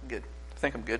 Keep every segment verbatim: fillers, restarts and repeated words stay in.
Good. I think I'm good.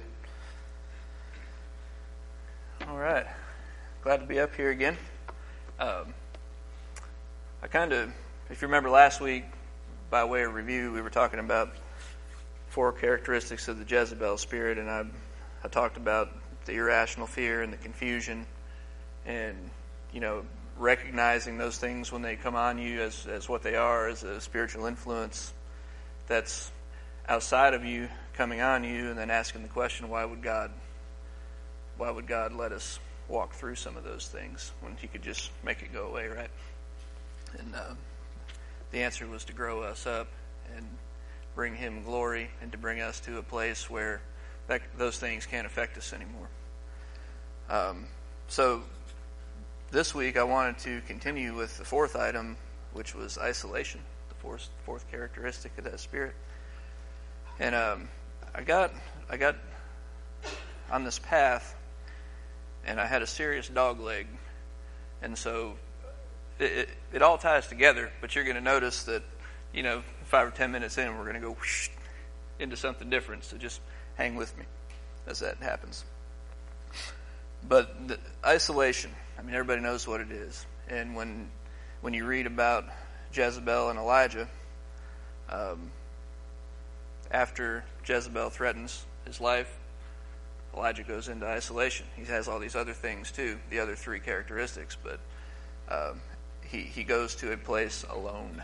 All right. Glad to be up here again. Um, I kind of, if you remember last week, by way of review, we were talking about four characteristics of the Jezebel spirit, and I, I talked about the irrational fear and the confusion, and, you know, recognizing those things when they come on you as, as what they are, as a spiritual influence that's outside of you coming on you, and then asking the question, why would God why would God let us walk through some of those things when he could just make it go away, right? And uh, the answer was to grow us up and bring him glory, and to bring us to a place where that, those things can't affect us anymore. Um, so this week I wanted to continue with the fourth item, which was isolation, the fourth, fourth characteristic of that spirit. And um, I got I got on this path, and I had a serious dog leg. And so it, it, it all ties together, but you're going to notice that, you know, five or ten minutes in, we're going to go whoosh into something different. So just hang with me as that happens. But the isolation, I mean, everybody knows what it is. And when when you read about Jezebel and Elijah, um, after Jezebel threatens his life, Elijah goes into isolation. He has all these other things too, the other three characteristics, but um, he he goes to a place alone.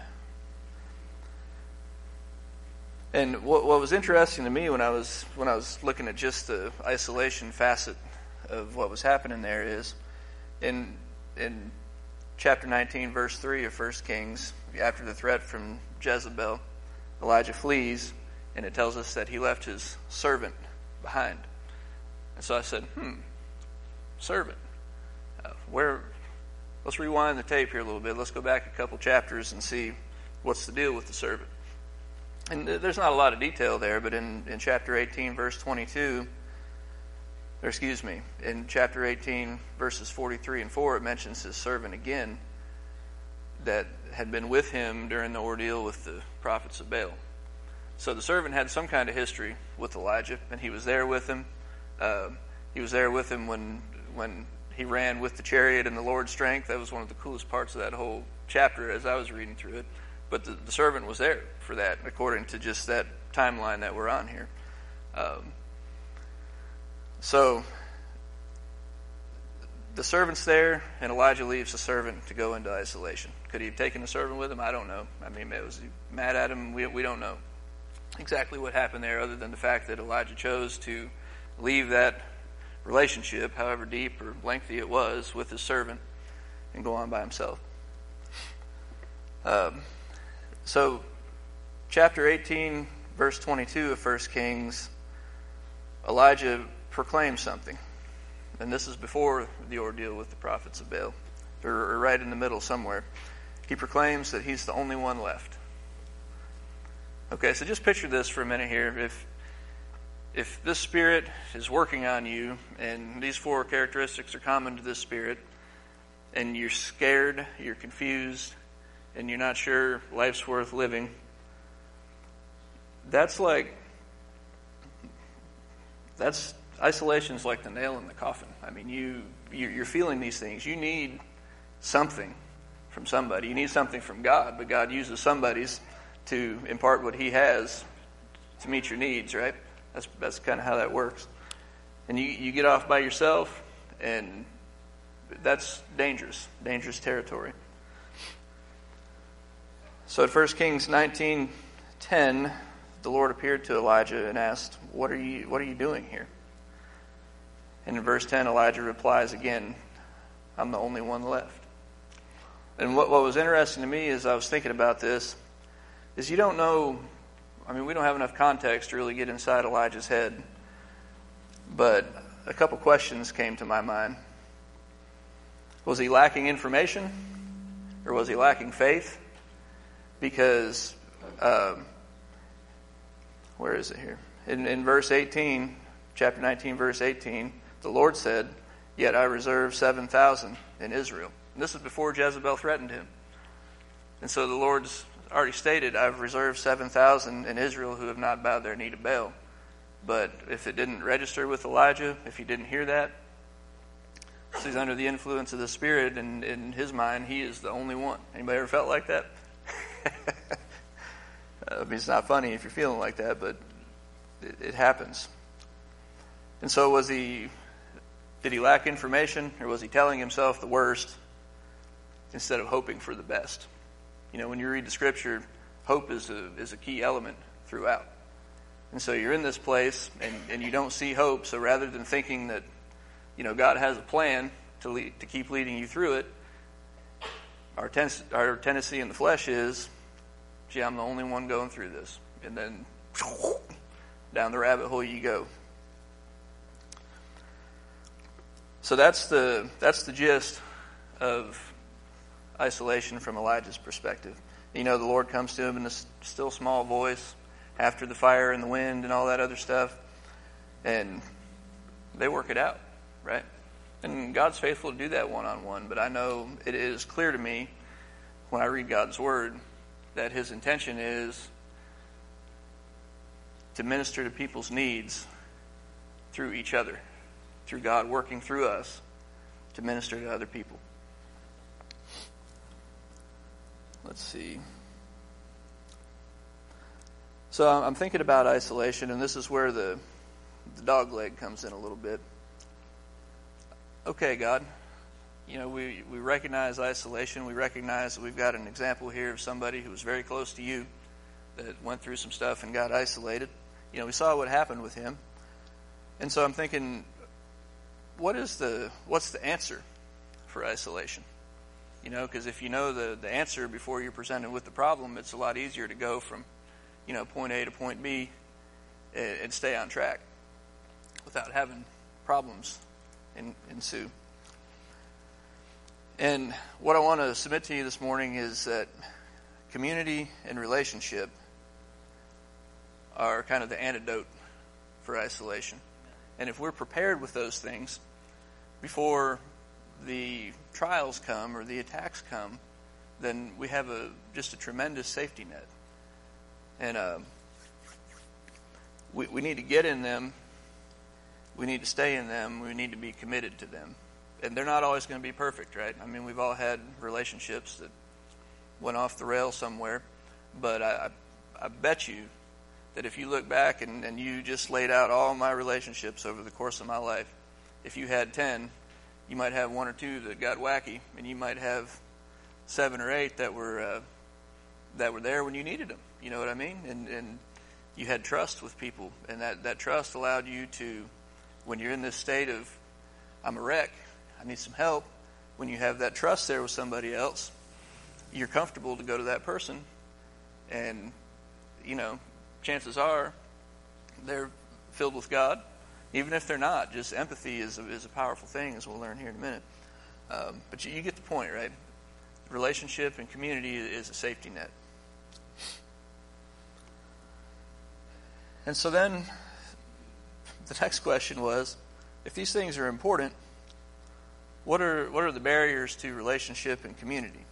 And what what was interesting to me when I was when I was looking at just the isolation facet of what was happening there is in in chapter nineteen, verse three of First Kings, after the threat from Jezebel, Elijah flees, and it tells us that he left his servant behind. And so I said, hmm, servant. Uh, where? Let's rewind the tape here a little bit. Let's go back a couple chapters and see what's the deal with the servant. And there's not a lot of detail there, but in, in chapter eighteen, verse twenty-two, or excuse me, in chapter eighteen, verses forty-three and four, it mentions his servant again that had been with him during the ordeal with the prophets of Baal. So the servant had some kind of history with Elijah, and he was there with him. Uh, he was there with him when when he ran with the chariot in the Lord's strength. That was one of the coolest parts of that whole chapter as I was reading through it. But the, the servant was there for that, according to just that timeline that we're on here. Um, so the servant's there, and Elijah leaves the servant to go into isolation. Could he have taken the servant with him? I don't know. I mean, was he mad at him? We we don't know exactly what happened there, other than the fact that Elijah chose to leave that relationship, however deep or lengthy it was, with his servant and go on by himself. Um, so, chapter eighteen, verse twenty-two of First Kings, Elijah proclaims something. And this is before the ordeal with the prophets of Baal, or, or right in the middle somewhere. He proclaims that he's the only one left. Okay, so just picture this for a minute here. If if this spirit is working on you, and these four characteristics are common to this spirit, and you're scared, you're confused, and you're not sure life's worth living, that's like, that's, isolation's like the nail in the coffin. I mean, you, you're feeling these things. You need something from somebody. You need something from God, but God uses somebody's to impart what he has to meet your needs, right? That's that's kind of how that works. And you, you get off by yourself, and that's dangerous, dangerous territory. So at First Kings nineteen ten, the Lord appeared to Elijah and asked, What are you what are you doing here? And in verse ten, Elijah replies again, I'm the only one left. And what, what was interesting to me as I was thinking about this is you don't know, I mean, we don't have enough context to really get inside Elijah's head, but a couple questions came to my mind. Was he lacking information, or was he lacking faith? Because, um, where is it here? In, in verse eighteen, chapter nineteen, verse eighteen, the Lord said, Yet I reserve seven thousand in Israel. And this is before Jezebel threatened him. And so the Lord's already stated, I've reserved seven thousand in Israel who have not bowed their knee to Baal. But if it didn't register with Elijah, if he didn't hear that, so he's under the influence of the Spirit, and in his mind, he is the only one. Anybody ever felt like that? I mean, it's not funny if you're feeling like that, but it, it happens. And so was he, did he lack information, or was he telling himself the worst instead of hoping for the best? You know, when you read the Scripture, hope is a, is a key element throughout. And so you're in this place, and, and you don't see hope, so rather than thinking that, you know, God has a plan to lead, to keep leading you through it, our, ten, our tendency in the flesh is, gee, I'm the only one going through this. And then down the rabbit hole you go. So that's the that's the gist of isolation from Elijah's perspective. You know, the Lord comes to him in this still small voice after the fire and the wind and all that other stuff, and they work it out, right? And God's faithful to do that one-on-one, but I know it is clear to me when I read God's Word that His intention is to minister to people's needs through each other, through God working through us to minister to other people. Let's see. So I'm thinking about isolation, and this is where the, the dog leg comes in a little bit. Okay, God, you know, we, we recognize isolation. We recognize that we've got an example here of somebody who was very close to you that went through some stuff and got isolated. You know, we saw what happened with him. And so I'm thinking, what is the what's the answer for isolation? You know, because if you know the, the answer before you're presented with the problem, it's a lot easier to go from, you know, point A to point B and, and stay on track without having problems in, ensue. And what I want to submit to you this morning is that community and relationship are kind of the antidote for isolation. And if we're prepared with those things before the trials come or the attacks come, then we have a just a tremendous safety net. And uh, we, we need to get in them. We need to stay in them. We need to be committed to them. And they're not always going to be perfect, right? I mean, we've all had relationships that went off the rails somewhere. But I, I, I bet you that if you look back and, and you just laid out all my relationships over the course of my life, if you had ten, you might have one or two that got wacky, and you might have seven or eight that were uh, that were there when you needed them. You know what I mean? And and you had trust with people, and that, that trust allowed you to, when you're in this state of, I'm a wreck, I need some help, when you have that trust there with somebody else, you're comfortable to go to that person, and, you know, chances are they're filled with God. Even if they're not, just empathy is a, is a powerful thing, as we'll learn here in a minute. Um, but you, you get the point, right? Relationship and community is a safety net. And so then the next question was, if these things are important, what are what are the barriers to relationship and community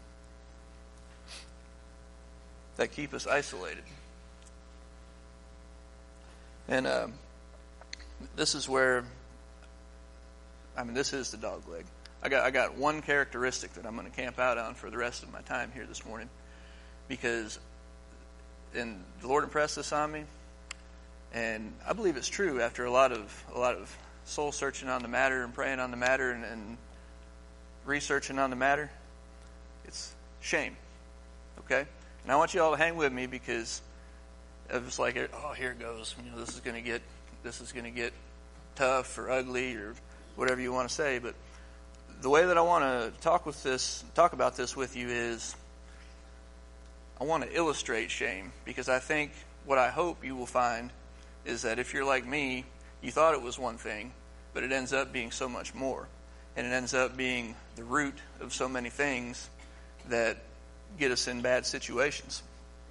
that keep us isolated? And um, this is where, I mean, this is the dog leg. I got I got one characteristic that I'm going to camp out on for the rest of my time here this morning, because and the Lord impressed this on me, and I believe it's true after a lot of a lot of soul searching on the matter and praying on the matter and, and researching on the matter. It's shame, okay? And I want you all to hang with me, because it was like, oh, here it goes. You know, this is going to get this is going to get tough or ugly or whatever you want to say. But the way that I want to talk with this, talk about this with you is, I want to illustrate shame, because I think what I hope you will find is that if you're like me, you thought it was one thing, but it ends up being so much more. And it ends up being the root of so many things that get us in bad situations.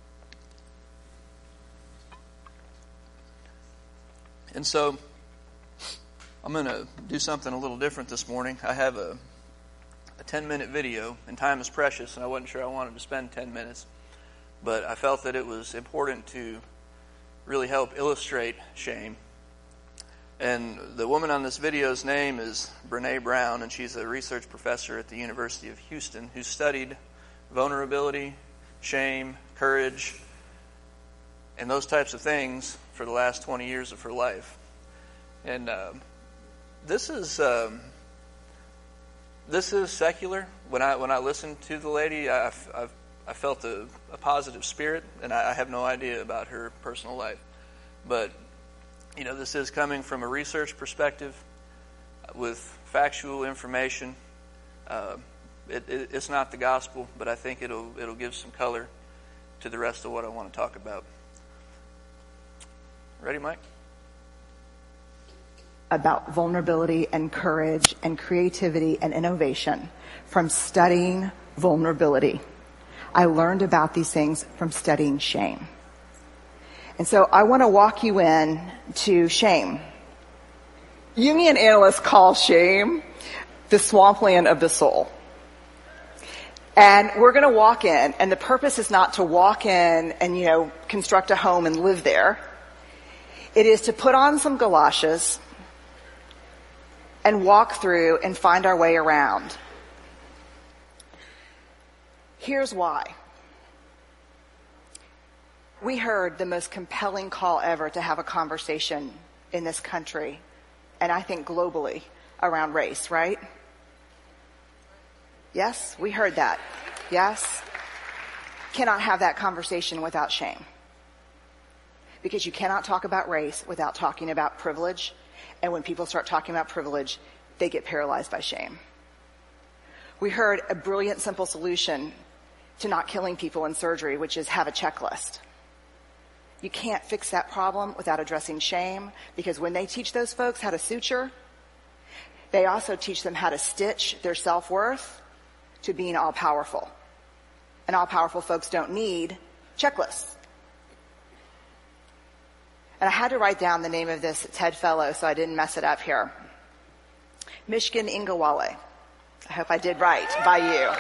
And so I'm going to do something a little different this morning. I have a a ten-minute video, and time is precious, and I wasn't sure I wanted to spend ten minutes. But I felt that it was important to really help illustrate shame And the woman on this video's name is Brene Brown, and she's a research professor at the University of Houston who studied vulnerability, shame, courage, and those types of things for the last twenty years of her life. And uh, this is um, this is secular. When I when I listened to the lady, I, I, I felt a, a positive spirit, and I, I have no idea about her personal life. But you know, this is coming from a research perspective with factual information. Uh, it, it, it's not the gospel, but I think it'll it'll give some color to the rest of what I want to talk about. Ready, Mike? About vulnerability and courage and creativity and innovation from studying vulnerability. I learned about these things from studying shame. And so I want to walk you in to shame. Jungian analysts call shame the swampland of the soul. And we're going to walk in, and the purpose is not to walk in and, you know, construct a home and live there. It is to put on some galoshes and walk through and find our way around. Here's why. We heard the most compelling call ever to have a conversation in this country, and I think globally, around race, right? Yes, we heard that. Yes? Cannot have that conversation without shame. Because you cannot talk about race without talking about privilege, and when people start talking about privilege, they get paralyzed by shame. We heard a brilliant, simple solution to not killing people in surgery, which is have a checklist. You can't fix that problem without addressing shame, because when they teach those folks how to suture, they also teach them how to stitch their self-worth to being all-powerful. And all-powerful folks don't need checklists. And I had to write down the name of this TED Fellow so I didn't mess it up here. Mishkin Ingawale. I hope I did right by you.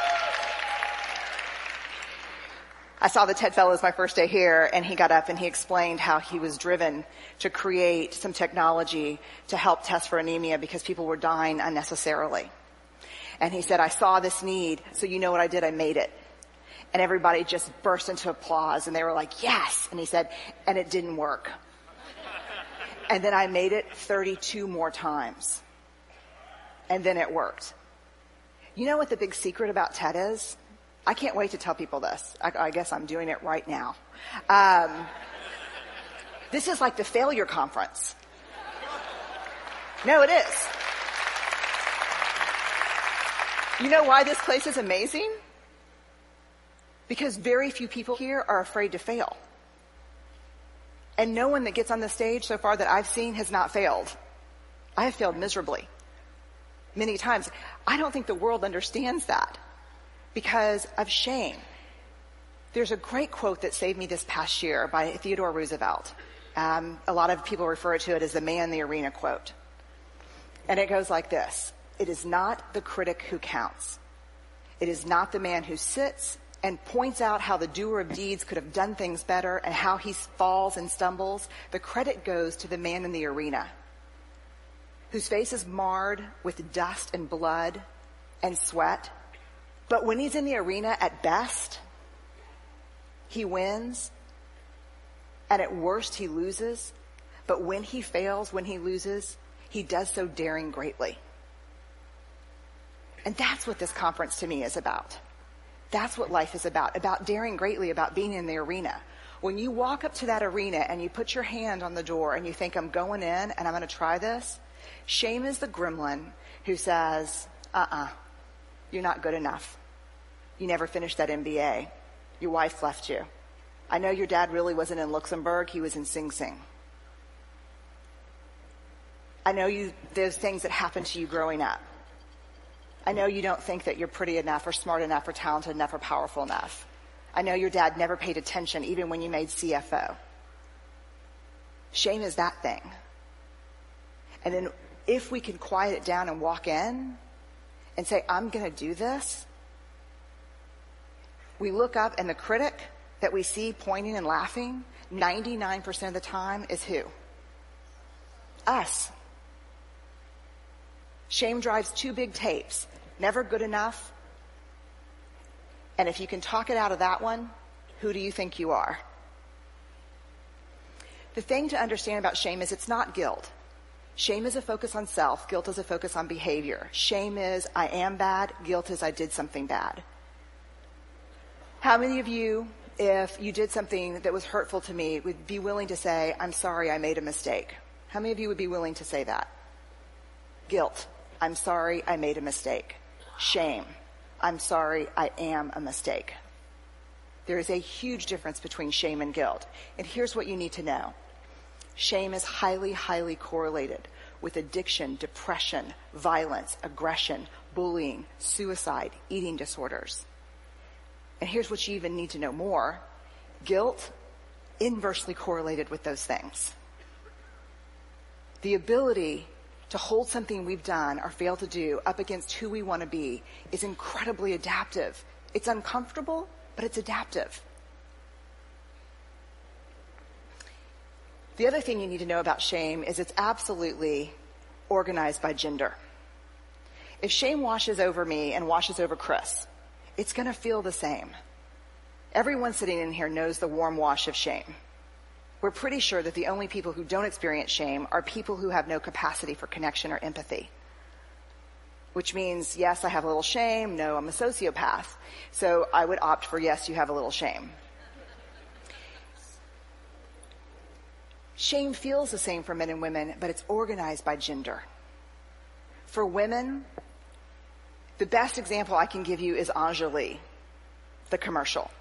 I saw the TED Fellows my first day here, and he got up and he explained how he was driven to create some technology to help test for anemia because people were dying unnecessarily. And he said, I saw this need, so you know what I did? I made it. And everybody just burst into applause, and they were like, yes! And he said, and it didn't work. And then I made it thirty-two more times. And then it worked. You know what the big secret about TED is? I can't wait to tell people this. I, I guess I'm doing it right now. Um, this is like the failure conference. No, it is. You know why this place is amazing? Because very few people here are afraid to fail. And no one that gets on the stage so far that I've seen has not failed. I have failed miserably. Many times. I don't think the world understands that because of shame. There's a great quote that saved me this past year by Theodore Roosevelt. Um, a lot of people refer to it as the man in the arena quote. And it goes like this. It is not the critic who counts. It is not the man who sits and points out how the doer of deeds could have done things better and how he falls and stumbles. The credit goes to the man in the arena, whose face is marred with dust and blood and sweat. But when he's in the arena, at best, he wins, and at worst, he loses. But when he fails, when he loses, he does so daring greatly. And that's what this conference to me is about. That's what life is about, about daring greatly, about being in the arena. When you walk up to that arena and you put your hand on the door and you think, I'm going in and I'm going to try this, shame is the gremlin who says, uh-uh, you're not good enough. You never finished that M B A. Your wife left you. I know your dad really wasn't in Luxembourg. He was in Sing Sing. I know you, there's things that happened to you growing up. I know you don't think that you're pretty enough or smart enough or talented enough or powerful enough. I know your dad never paid attention even when you made C F O. Shame is that thing. And then if we can quiet it down and walk in and say, I'm going to do this, we look up and the critic that we see pointing and laughing ninety-nine percent of the time is who? us. Shame drives two big tapes. Never good enough. And if you can talk it out of that one, who do you think you are? The thing to understand about shame is it's not guilt. Shame is a focus on self. Guilt is a focus on behavior. Shame is I am bad. Guilt is I did something bad. How many of you, if you did something that was hurtful to me, would be willing to say, I'm sorry, I made a mistake? How many of you would be willing to say that? Guilt. I'm sorry, I made a mistake. Shame. I'm sorry, I am a mistake. There is a huge difference between shame and guilt. And here's what you need to know. Shame is highly, highly correlated with addiction, depression, violence, aggression, bullying, suicide, eating disorders. And here's what you even need to know more. Guilt, inversely correlated with those things. The ability to hold something we've done or failed to do up against who we want to be is incredibly adaptive. It's uncomfortable, but it's adaptive. The other thing you need to know about shame is it's absolutely organized by gender. If shame washes over me and washes over Chris, it's going to feel the same. Everyone sitting in here knows the warm wash of shame. We're pretty sure that the only people who don't experience shame are people who have no capacity for connection or empathy. Which means, yes, I have a little shame. No, I'm a sociopath. So I would opt for yes, you have a little shame. Shame feels the same for men and women, but it's organized by gender. For women, the best example I can give you is Anjali, the commercial.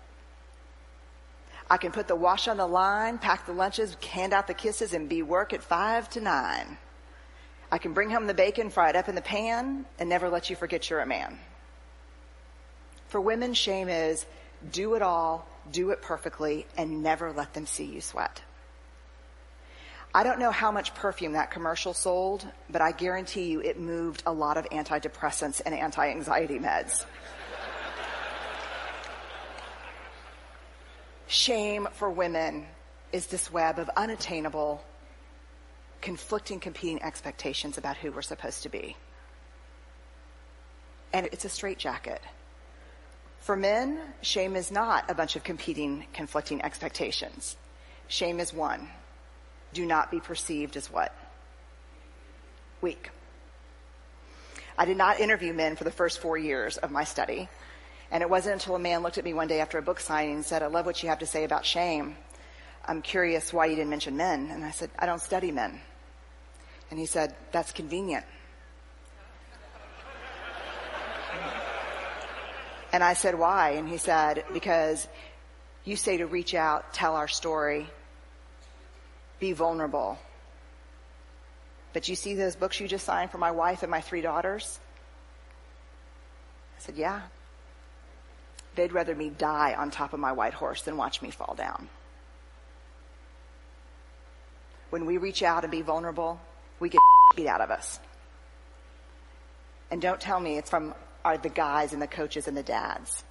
I can put the wash on the line, pack the lunches, hand out the kisses, and be work at five to nine. I can bring home the bacon, fry it up in the pan, and never let you forget you're a man. For women, shame is do it all, do it perfectly, and never let them see you sweat. I don't know how much perfume that commercial sold, but I guarantee you it moved a lot of antidepressants and anti-anxiety meds. Shame for women is this web of unattainable, conflicting, competing expectations about who we're supposed to be. And it's a straitjacket. For men, shame is not a bunch of competing, conflicting expectations. Shame is one. Do not be perceived as what? Weak. I did not interview men for the first four years of my study. And it wasn't until a man looked at me one day after a book signing and said, I love what you have to say about shame. I'm curious why you didn't mention men. And I said, I don't study men. And he said, that's convenient. And I said, why? And he said, because you say to reach out, tell our story, be vulnerable. But you see those books you just signed for my wife and my three daughters? I said, yeah. They'd rather me die on top of my white horse than watch me fall down. When we reach out and be vulnerable, we get beat out of us. And don't tell me it's from are the guys and the coaches and the dads.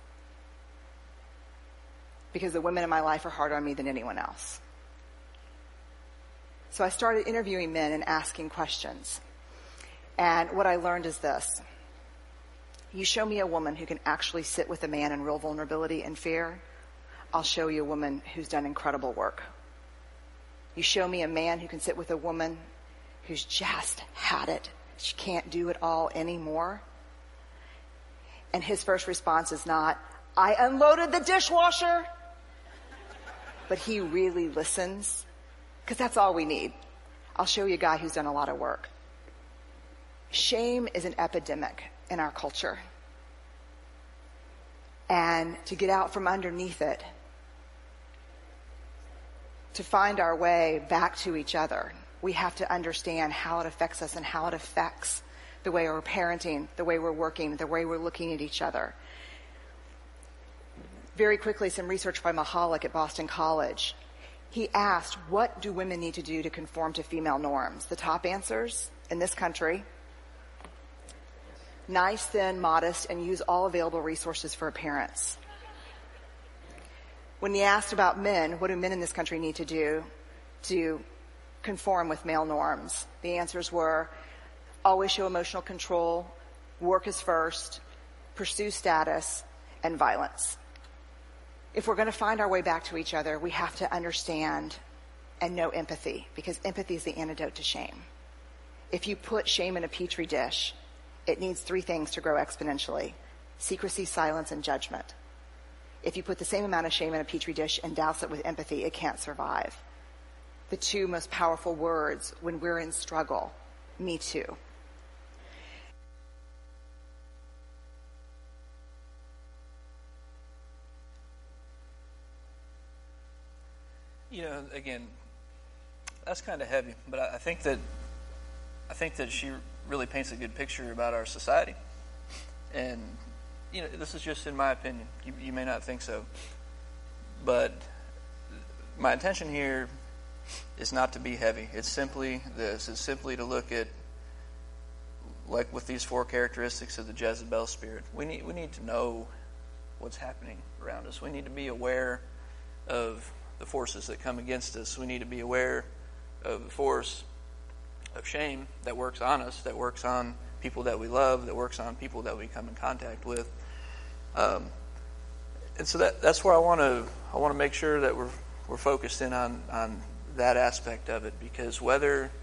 Because the women in my life are harder on me than anyone else. So I started interviewing men and asking questions. And what I learned is this. You show me a woman who can actually sit with a man in real vulnerability and fear, I'll show you a woman who's done incredible work. You show me a man who can sit with a woman who's just had it. She can't do it all anymore. And his first response is not, I unloaded the dishwasher. But he really listens. Because that's all we need. I'll show you a guy who's done a lot of work. Shame is an epidemic in our culture. And to get out from underneath it, to find our way back to each other, we have to understand how it affects us and how it affects the way we're parenting, the way we're working, the way we're looking at each other. Very quickly, some research by Mahalik at Boston College. He asked, what do women need to do to conform to female norms? The top answers in this country: nice, thin, modest, and use all available resources for appearance. When he asked about men, what do men in this country need to do to conform with male norms. The answers were always show emotional control, work is first, pursue status, and violence. If we're going to find our way back to each other, we have to understand and know empathy, because empathy is the antidote to shame. If you put shame in a petri dish, it needs three things to grow exponentially: secrecy, silence, and judgment. If you put the same amount of shame in a petri dish and douse it with empathy, it can't survive. The two most powerful words when we're in struggle: me too. You know, again, that's kind of heavy, but I think that I think that she really paints a good picture about our society. And, you know, this is just in my opinion. You, you may not think so. But my intention here is not to be heavy. It's simply this. It's simply to look at, like with these four characteristics of the Jezebel spirit, we need, we need to know what's happening around us. We need to be aware of the forces that come against us. We need to be aware of the force of shame that works on us, that works on people that we love, that works on people that we come in contact with. Um, and so that that's where I want to I want to make sure that we're we're focused in on on that aspect of it, because whether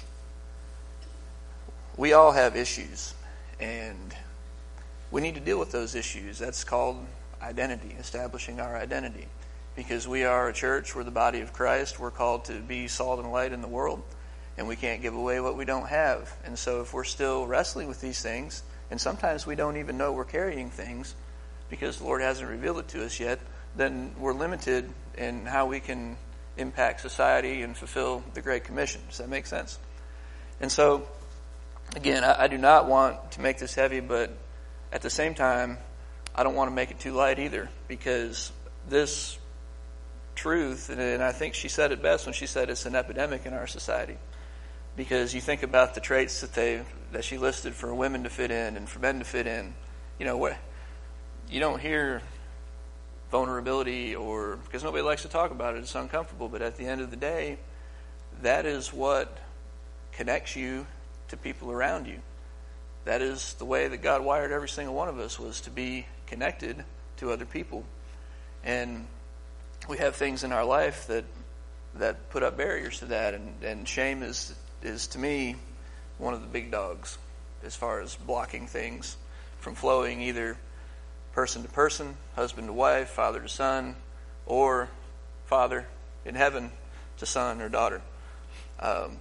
we all have issues and we need to deal with those issues. That's called identity, establishing our identity. Because we are a church, we're the body of Christ, we're called to be salt and light in the world, and we can't give away what we don't have. And so if we're still wrestling with these things, and sometimes we don't even know we're carrying things because the Lord hasn't revealed it to us yet, then we're limited in how we can impact society and fulfill the Great Commission. Does that make sense? And so, again, I, I do not want to make this heavy, but at the same time, I don't want to make it too light either, because this truth, and I think she said it best when she said it's an epidemic in our society. Because you think about the traits that they that she listed for women to fit in and for men to fit in. You know what? You don't hear vulnerability, or because nobody likes to talk about it. It's uncomfortable. But at the end of the day, that is what connects you to people around you. That is the way that God wired every single one of us, was to be connected to other people. And we have things in our life that that put up barriers to that, and, and shame is is to me one of the big dogs as far as blocking things from flowing, either person to person, husband to wife, father to son, or father in heaven to son or daughter. Um,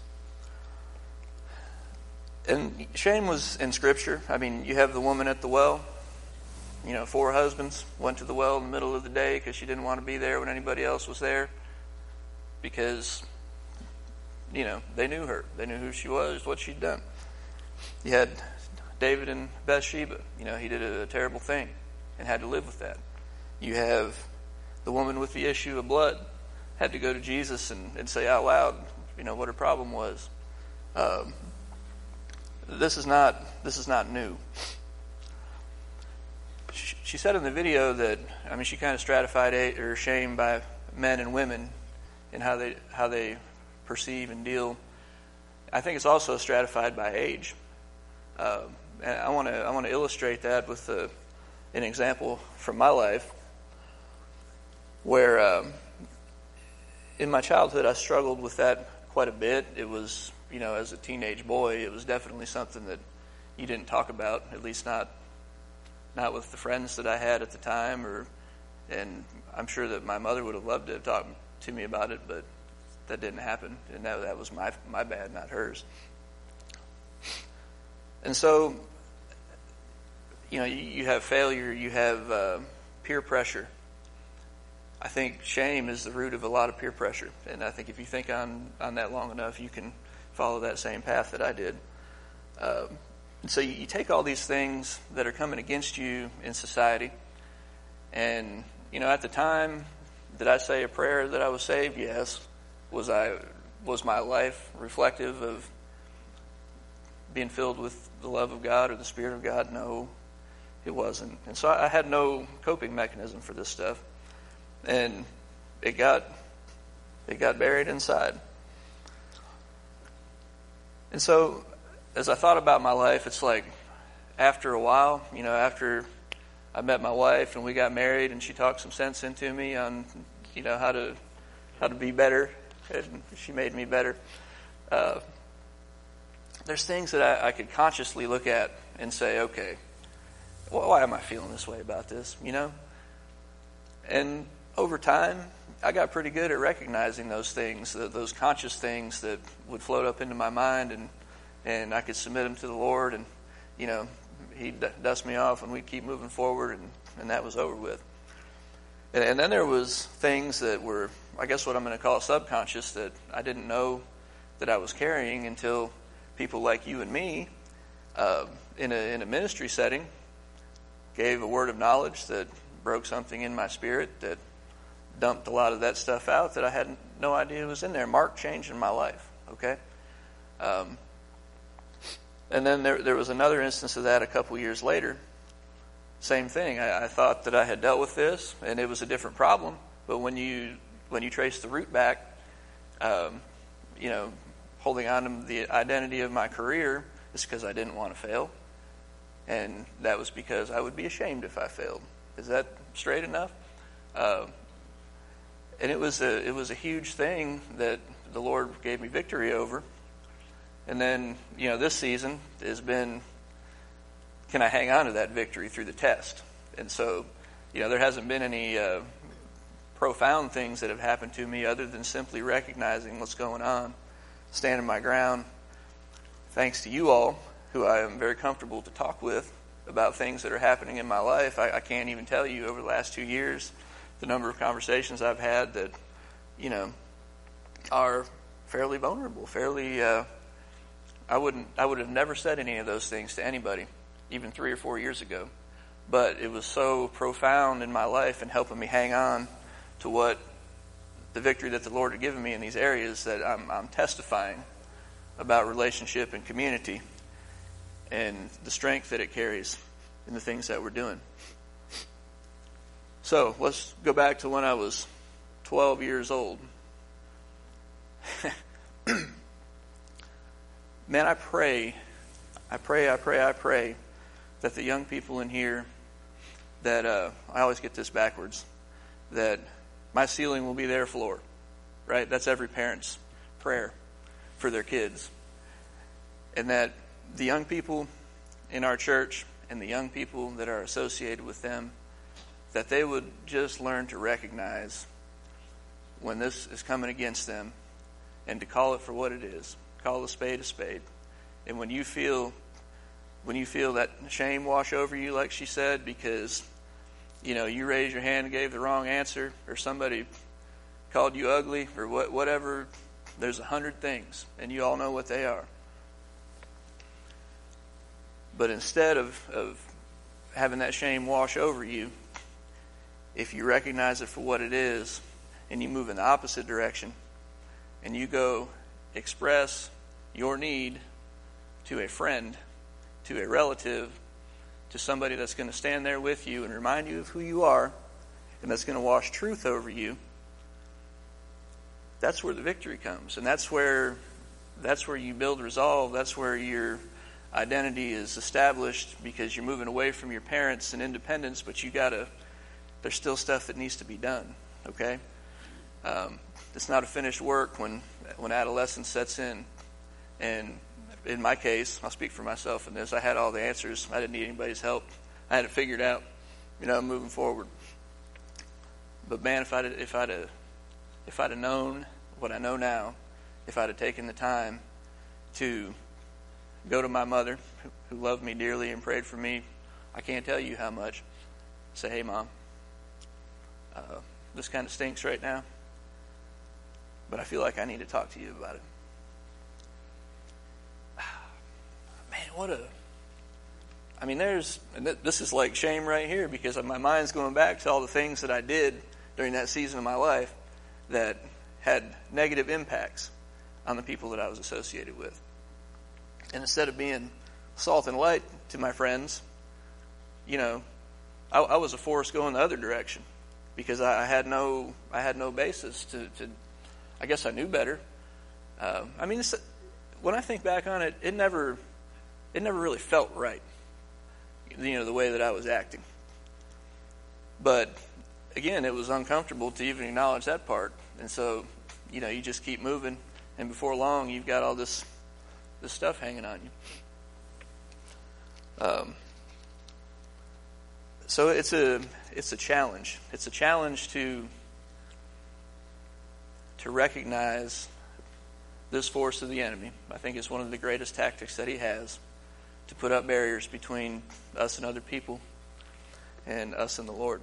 and shame was in Scripture. I mean, you have the woman at the well. You know, four husbands went to the well in the middle of the day because she didn't want to be there when anybody else was there, because, you know, they knew her. They knew who she was, what she'd done. You had David and Bathsheba. You know, he did a terrible thing and had to live with that. You have the woman with the issue of blood, had to go to Jesus and, and say out loud, you know, what her problem was. Um, this is not this is not new. She said in the video that, I mean, she kind of stratified her shame by men and women and how they how they perceive and deal. I think it's also stratified by age. Uh, and I want to I want to illustrate that with a, an example from my life, where um, in my childhood I struggled with that quite a bit. It was, you know, as a teenage boy, it was definitely something that you didn't talk about, at least not. Not with the friends that I had at the time, or and I'm sure that my mother would have loved to have talked to me about it, but that didn't happen, and that, that was my my bad, not hers. And so, you know, you, you have failure, you have uh, peer pressure. I think shame is the root of a lot of peer pressure, and I think if you think on, on that long enough, you can follow that same path that I did. Um, And so you take all these things that are coming against you in society, and, you know, at the time, did I say a prayer that I was saved? Yes. Was I was my life reflective of being filled with the love of God or the Spirit of God? No, it wasn't. And so I had no coping mechanism for this stuff, and it got it got buried inside. And so as I thought about my life, it's like after a while, you know, after I met my wife and we got married and she talked some sense into me on, you know, how to how to be better, and she made me better. Uh, there's things that I, I could consciously look at and say, okay, well, why am I feeling this way about this, you know? And over time, I got pretty good at recognizing those things, those conscious things that would float up into my mind, and and I could submit them to the Lord, and, you know, He'd dust me off and we'd keep moving forward, and, and that was over with. And, and then there was things that were, I guess what I'm going to call subconscious, that I didn't know that I was carrying until people like you and me, uh, in a in a ministry setting, gave a word of knowledge that broke something in my spirit, that dumped a lot of that stuff out that I had no idea was in there. Mark changed in my life, okay? Um, and then there there was another instance of that a couple years later. Same thing. I, I thought that I had dealt with this, and it was a different problem. But when you when you trace the root back, um, you know, holding on to the identity of my career is because I didn't want to fail. And that was because I would be ashamed if I failed. Is that straight enough? Uh, and it was a it was a huge thing that the Lord gave me victory over. And then, you know, this season has been, can I hang on to that victory through the test? And so, you know, there hasn't been any uh, profound things that have happened to me other than simply recognizing what's going on, standing my ground. Thanks to you all, who I am very comfortable to talk with about things that are happening in my life. I, I can't even tell you over the last two years the number of conversations I've had that, you know, are fairly vulnerable, fairly, uh, I wouldn't, I would have never said any of those things to anybody, even three or four years ago. But it was so profound in my life and helping me hang on to what the victory that the Lord had given me in these areas that I'm, I'm testifying about relationship and community and the strength that it carries in the things that we're doing. So let's go back to when I was twelve years old. Man, I pray, I pray, I pray, I pray that the young people in here, that uh, I always get this backwards, that my ceiling will be their floor, right? That's every parent's prayer for their kids. And that the young people in our church and the young people that are associated with them, that they would just learn to recognize when this is coming against them and to call it for what it is. Call a spade a spade. And when you feel when you feel that shame wash over you, like she said, because, you know, you raised your hand and gave the wrong answer, or somebody called you ugly, or what, whatever, there's a hundred things, and you all know what they are. But instead of, of having that shame wash over you, if you recognize it for what it is, and you move in the opposite direction, and you go express your need to a friend, to a relative, to somebody that's going to stand there with you and remind you of who you are, and that's going to wash truth over you, that's where the victory comes. And that's where that's where you build resolve. That's where your identity is established, because you're moving away from your parents and independence, but you gotta, there's still stuff that needs to be done, okay? Um, it's not a finished work when when adolescence sets in. And in my case, I'll speak for myself in this, I had all the answers. I didn't need anybody's help. I had it figured out, you know, moving forward. But man, if I'd if I'd have, if I'd have known what I know now, if I'd have taken the time to go to my mother, who loved me dearly and prayed for me, I can't tell you how much, say, hey, Mom, uh, this kind of stinks right now, but I feel like I need to talk to you about it. Man, what a... I mean, there's... And th- this is like shame right here, because my mind's going back to all the things that I did during that season of my life that had negative impacts on the people that I was associated with. And instead of being salt and light to my friends, you know, I, I was a force going the other direction, because I, I had no, I had no basis to, to. I guess I knew better. Uh, I mean, it's, when I think back on it, it never, it never really felt right. You know, the way that I was acting. But again, it was uncomfortable to even acknowledge that part. And so, you know, you just keep moving, and before long, you've got all this this stuff hanging on you. Um, so it's a it's a challenge. It's a challenge to to recognize this force of the enemy. I think it's one of the greatest tactics that he has, to put up barriers between us and other people and us and the Lord.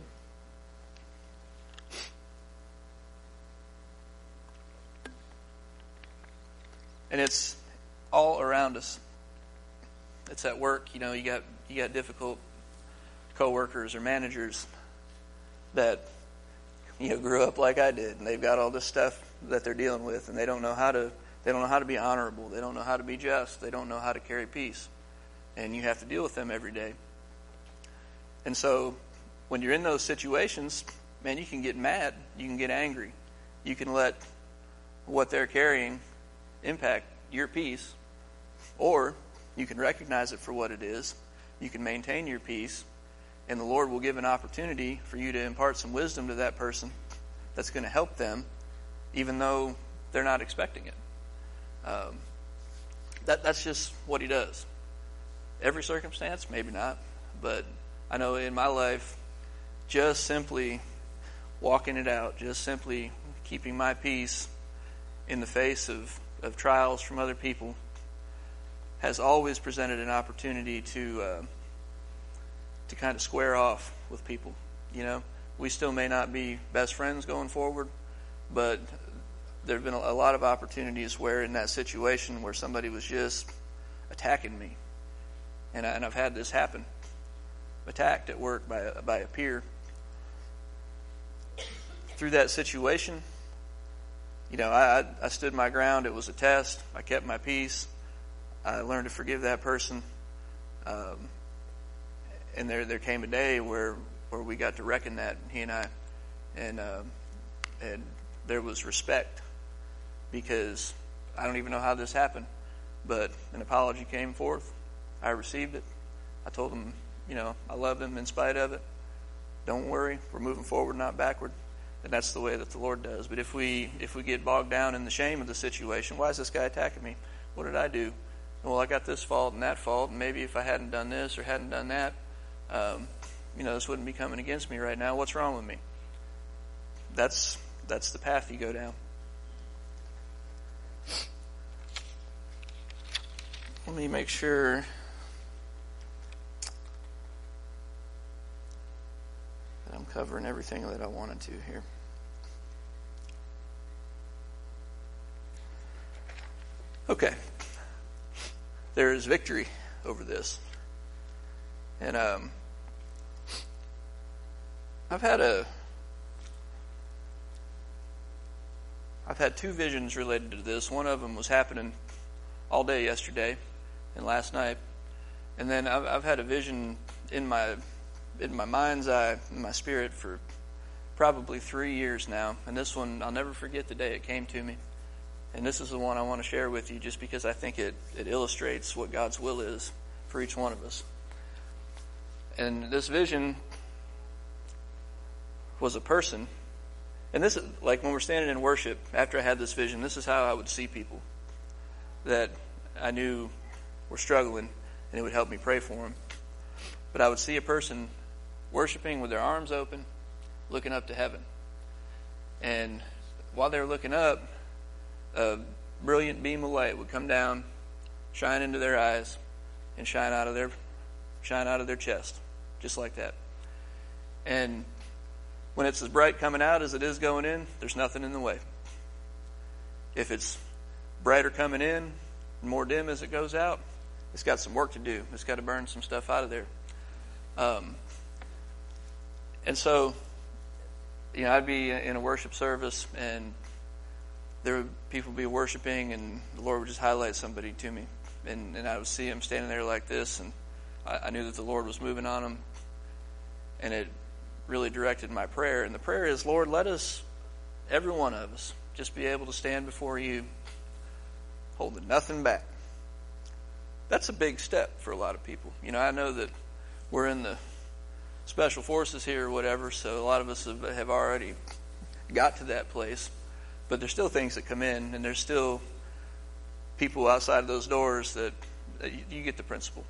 And it's all around us. It's at work, you know, you got you got difficult coworkers or managers that, you know, grew up like I did, and they've got all this stuff that they're dealing with, and they don't know how to they don't know how to be honorable, they don't know how to be just, they don't know how to carry peace. And you have to deal with them every day. And so when you're in those situations, man, you can get mad, you can get angry, you can let what they're carrying impact your peace, or you can recognize it for what it is, you can maintain your peace, and the Lord will give an opportunity for you to impart some wisdom to that person that's going to help them, even though they're not expecting it. Um, that that's just what he does. Every circumstance, maybe not, but I know in my life, just simply walking it out, just simply keeping my peace in the face of, of trials from other people has always presented an opportunity to uh, to kind of square off with people. You know, we still may not be best friends going forward, but there have been a lot of opportunities where in that situation where somebody was just attacking me, and, I, and I've had this happen, attacked at work by a, by a peer. Through that situation, you know, I, I stood my ground. It was a test. I kept my peace. I learned to forgive that person. Um, and there there came a day where, where we got to reckon that, he and I. And, um, and there was respect, because I don't even know how this happened, but an apology came forth. I received it. I told him, you know, I love him in spite of it. Don't worry, we're moving forward, not backward. And that's the way that the Lord does. But if we if we get bogged down in the shame of the situation, why is this guy attacking me? What did I do? Well, I got this fault and that fault, and maybe if I hadn't done this or hadn't done that, um, you know, this wouldn't be coming against me right now. What's wrong with me? That's that's the path you go down. Let me make sure that I'm covering everything that I wanted to here. Okay. There is victory over this. And um, I've had a I've had two visions related to this. One of them was happening all day yesterday and last night. And then I've, I've had a vision in my in my mind's eye, in my spirit, for probably three years now. And this one, I'll never forget the day it came to me. And this is the one I want to share with you just because I think it, it illustrates what God's will is for each one of us. And this vision was a person. And this is, like when we're standing in worship, after I had this vision, this is how I would see people that I knew were struggling, and it would help me pray for them. But I would see a person worshiping with their arms open, looking up to heaven. And while they were looking up, a brilliant beam of light would come down, shine into their eyes, and shine out of their shine out of their chest, just like that. And when it's as bright coming out as it is going in, there's nothing in the way. If it's brighter coming in and more dim as it goes out, it's got some work to do. It's got to burn some stuff out of there. Um, and so, you know, I'd be in a worship service, and there would people be worshiping, and the Lord would just highlight somebody to me, and, and I would see him standing there like this, and I, I knew that the Lord was moving on him, and it really directed my prayer. And the prayer is, Lord, let us, every one of us, just be able to stand before you holding nothing back. That's a big step for a lot of people. You know, I know that we're in the special forces here or whatever, so a lot of us have, have already got to that place. But there's still things that come in, and there's still people outside of those doors that, that you, you get the principle.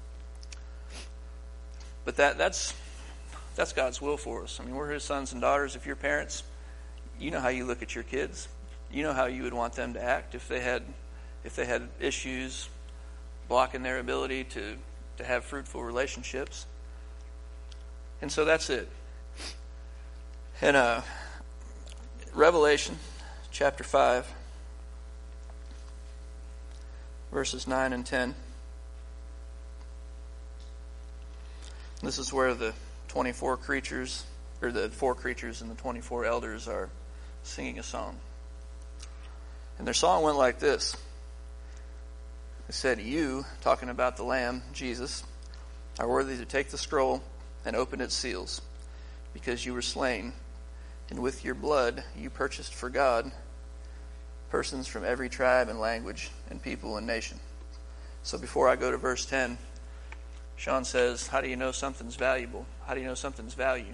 But that that's that's God's will for us. I mean, we're His sons and daughters. If you're parents, you know how you look at your kids. You know how you would want them to act if they had if they had issues blocking their ability to, to have fruitful relationships. And so that's it. And uh, Revelation chapter five, verses nine and ten. This is where the twenty-four creatures, or the four creatures and the twenty-four elders are singing a song. And their song went like this. It said, "You," talking about the Lamb, Jesus, "are worthy to take the scroll and open its seals, because you were slain, and with your blood you purchased for God persons from every tribe and language and people and nation." So before I go to verse ten, Sean says, how do you know something's valuable? How do you know something's value?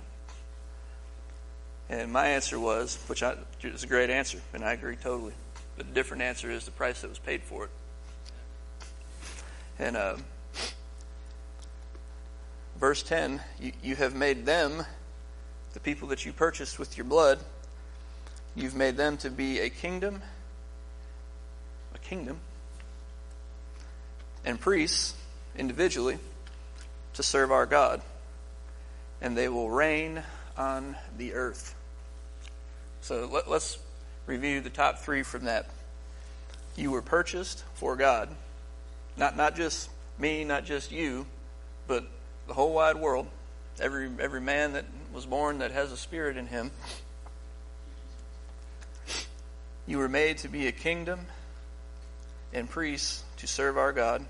And my answer was, which I, is a great answer, and I agree totally. But a different answer is the price that was paid for it. And uh, verse ten, you, you have made them, the people that you purchased with your blood, you've made them to be a kingdom, a kingdom, and priests individually to serve our God, and they will reign on the earth. So let, let's review the top three from that. You were purchased for God. Not not just me, not just you, but the whole wide world. Every every man that was born that has a spirit in him. You were made to be a kingdom and priests to serve our God.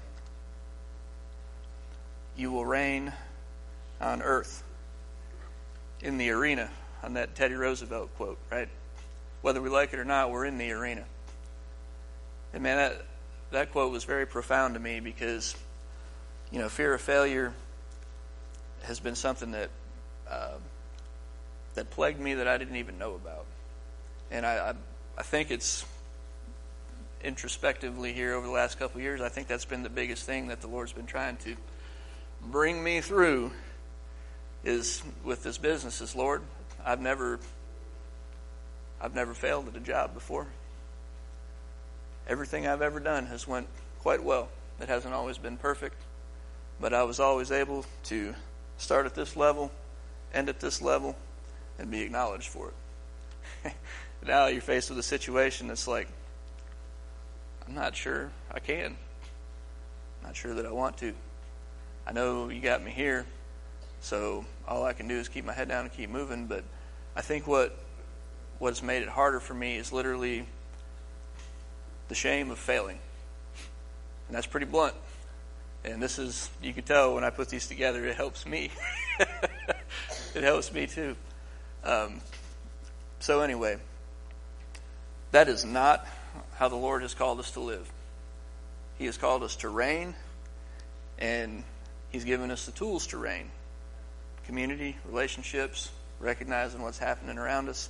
You will reign on earth. In the arena, on that Teddy Roosevelt quote, right? Whether we like it or not, we're in the arena. And man, that that quote was very profound to me because, you know, fear of failure has been something that uh, that plagued me that I didn't even know about. And I, I, I think it's introspectively here over the last couple of years, I think that's been the biggest thing that the Lord's been trying to bring me through is with this business is, Lord, I've never I've never failed at a job before. Everything I've ever done has went quite well. It hasn't always been perfect, but I was always able to start at this level, end at this level, and be acknowledged for it. Now you're faced with a situation that's like, I'm not sure I can. I'm not sure that I want to. I know you got me here, so all I can do is keep my head down and keep moving, but I think what what's made it harder for me is literally the shame of failing. And that's pretty blunt. And this is, you can tell when I put these together, it helps me. It helps me too. Um, so anyway, that is not how the Lord has called us to live. He has called us to reign, and He's given us the tools to reign. Community, relationships, recognizing what's happening around us.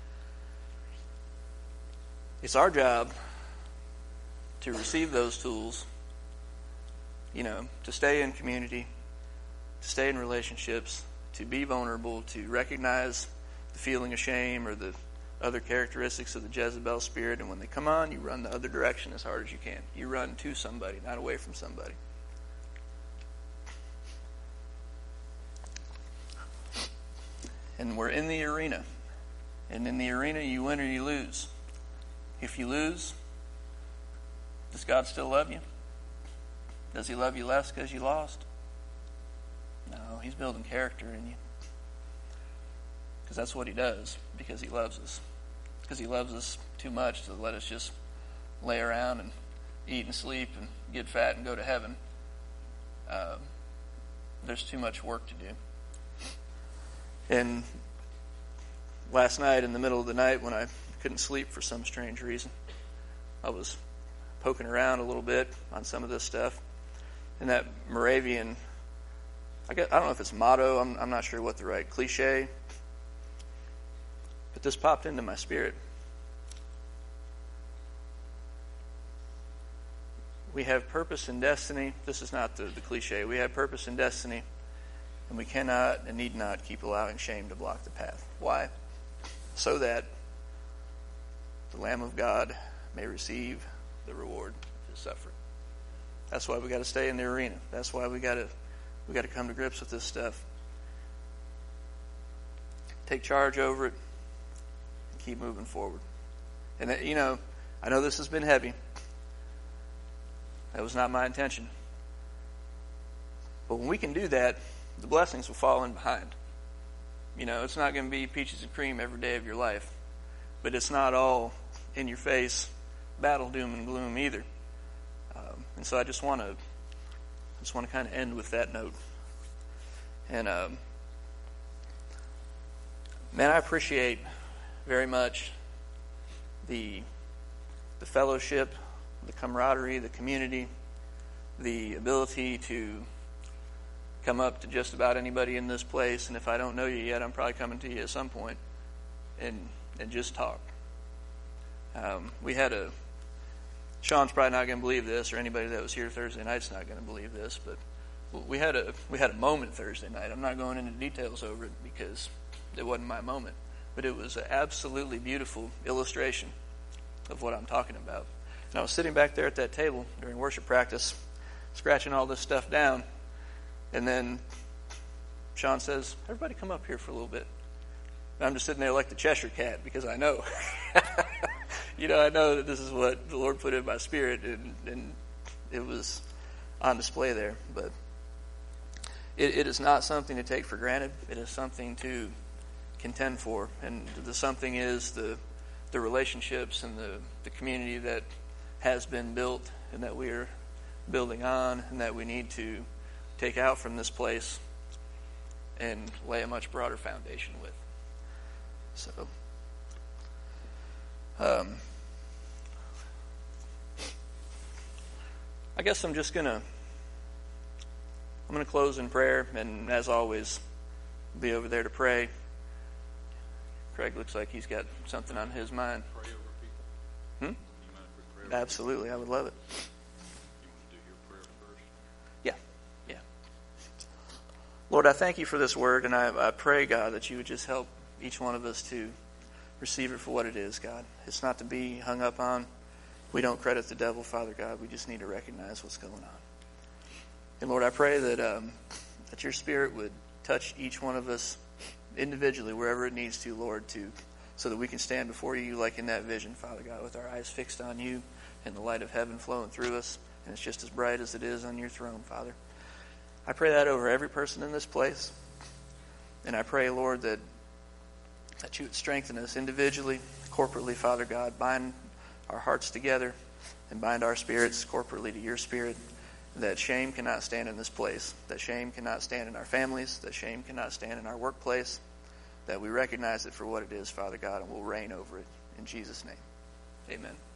It's our job to receive those tools, you know, to stay in community, to stay in relationships, to be vulnerable, to recognize the feeling of shame or the other characteristics of the Jezebel spirit. And when they come on, you run the other direction as hard as you can. You run to somebody, not away from somebody. And we're in the arena. And in the arena, you win or you lose. If you lose, does God still love you? Does He love you less because you lost? No, He's building character in you. Because that's what He does, because He loves us. Because He loves us too much to let us just lay around and eat and sleep and get fat and go to heaven. Uh, there's too much work to do. And last night, in the middle of the night, when I couldn't sleep for some strange reason, I was poking around a little bit on some of this stuff. And that Moravian, I, guess, I don't know if it's motto, I'm, I'm not sure what the right cliche, but this popped into my spirit. We have purpose and destiny. This is not the, the cliche. We have purpose and destiny, and we cannot and need not keep allowing shame to block the path. Why? So that the Lamb of God may receive the reward of his suffering. That's why we got to stay in the arena. That's why we got to we got to come to grips with this stuff. Take charge over it and keep moving forward. And that, you know, I know this has been heavy. That was not my intention. But when we can do that, the blessings will fall in behind. You know, it's not going to be peaches and cream every day of your life. But it's not all in your face, battle, doom, and gloom either. Um, and so I just want to just want to kind of end with that note. And, um, man, I appreciate very much the the fellowship, the camaraderie, the community, the ability to come up to just about anybody in this place. And if I don't know you yet, I'm probably coming to you at some point and and just talk. Um, we had a, Sean's probably not going to believe this, or anybody that was here Thursday night's not going to believe this, but we had a we had a moment Thursday night. I'm not going into details over it because it wasn't my moment, but it was an absolutely beautiful illustration of what I'm talking about. And I was sitting back there at that table during worship practice, scratching all this stuff down, and then Sean says, "Everybody come up here for a little bit." And I'm just sitting there like the Cheshire Cat because I know. You know, I know that this is what the Lord put in my spirit, and, and it was on display there. But it, it is not something to take for granted. It is something to contend for. And the something is the the relationships and the, the community that has been built and that we are building on and that we need to take out from this place and lay a much broader foundation with. So, um, I guess I'm just gonna I'm gonna close in prayer, and as always, I'll be over there to pray. Craig looks like he's got something on his mind. Pray over people. Hmm? You mind if we pray over Absolutely, I would love it. people? You want to do your prayer first? Yeah, yeah. Lord, I thank you for this word, and I, I pray, God, that you would just help each one of us to receive it for what it is, God. It's not to be hung up on. We don't credit the devil, Father God. We just need to recognize what's going on. And Lord, I pray that um, that your Spirit would touch each one of us individually, wherever it needs to, Lord, to so that we can stand before you like in that vision, Father God, with our eyes fixed on you and the light of heaven flowing through us, and it's just as bright as it is on your throne, Father. I pray that over every person in this place, and I pray, Lord, that that you would strengthen us individually, corporately, Father God, bind our hearts together and bind our spirits corporately to your Spirit, that shame cannot stand in this place, that shame cannot stand in our families, that shame cannot stand in our workplace, that we recognize it for what it is, Father God, and we'll reign over it. In Jesus' name, amen.